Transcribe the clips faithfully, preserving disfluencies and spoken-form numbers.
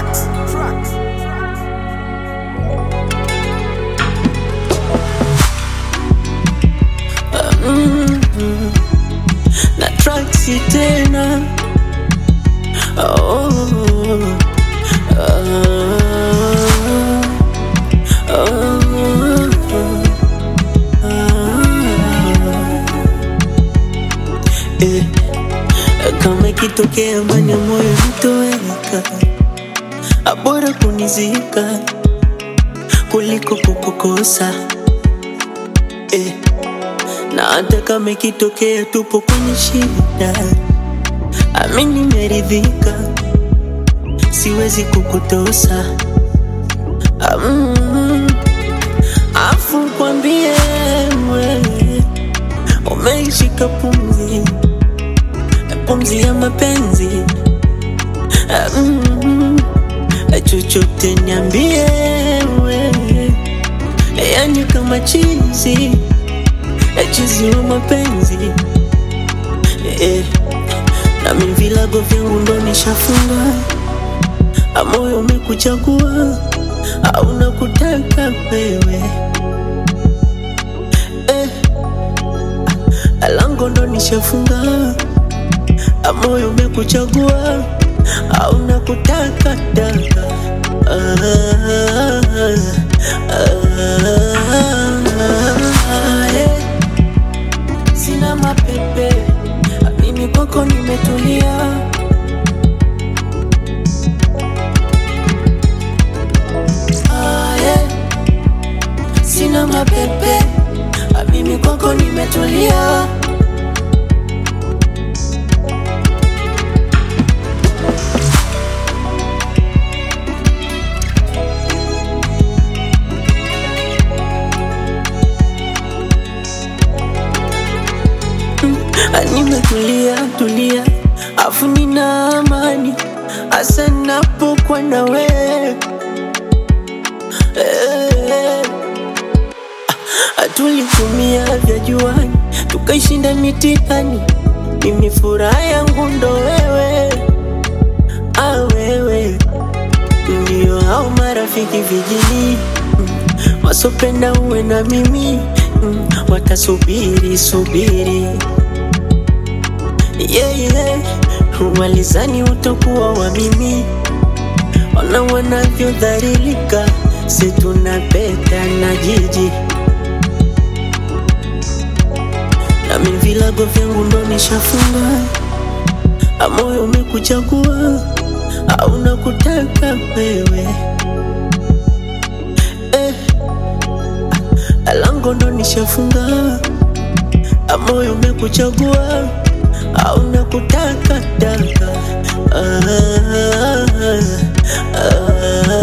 Tracks, tracks. Mm-hmm. Na tracks tena. Oh, oh, oh, eh. Kama ikitokea ndani ya moyo nitoweka, bora kunizika kuliko kukukosa, eh. Na hata kama ikitokea tupo kwenye shida, amini nimeridhika, siwezi kukutosa. mm, Afu kwambie wewe umeishika pumzi, pumzi ya mapenzi. mm, Chochote niambie wewe, yani kama chizi, chizi wa mapenzi, eh. Na mimi vilago vyangu ndo nishafunga, moyo umekuchagua au nakutaka wewe, eh. Lango ndo nishafunga, moyo umekuchagua au nakutaka daka. ah, ah, ah, yeah. Sina mapepe, mimi kwako nimetulia. Ah, yeah. Sina mapepe, mimi kwako nimetulia. Nimetulia tulia, afu nina amani hasa napokuwa na wewe, eh. Tulitumia vya juani tukaishinda mitihani, mimi furaha yangu ndo wewe. Ah, wewe ndio hao marafiki vijini, mm, wasopenda uwe na mimi, mm, watasubiri subiri, yeah, yeah. Walizani utakuwa wa mimi, ona wanavyodhalilika, si tunapeta na jiji. Na mimi vilago vyangu ndo nishafunga, moyo umekuchagua au nakutaka wewe, eh. Lango ndo nishafunga, moyo umekuchagua au nakutaka daka. ah, ah,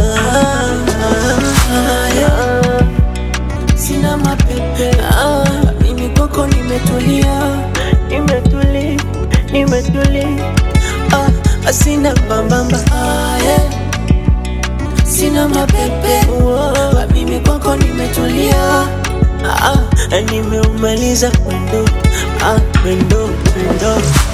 ah, yeah. Sina mapepe, ah, mimi kwako nimetulia, nimetuli, nimetuli, ah, sina mbambamba, ah, yeah. Sina mapepe, oh, mimi kwako nimetulia, ah, nimeumaliza mwendo, ah, mwendo, mwendo.